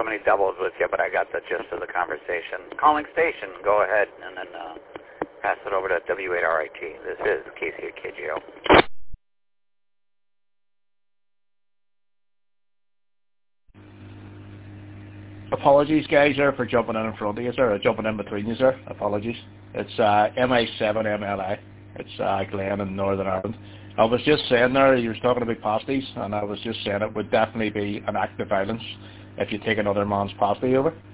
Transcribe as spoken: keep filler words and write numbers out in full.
many doubles with you, but I got the gist of the conversation. Calling station, go ahead, and then uh, pass it over to W eight R I T. This is Casey at K G O. Apologies, guys, there for jumping in in front of you, sir, or jumping in between you, sir. Apologies. It's uh, M I seven M L I. It's uh, Glen in Northern Ireland. I was just saying there, you were talking about pasties, and I was just saying it would definitely be an act of violence if you take another man's pasty over.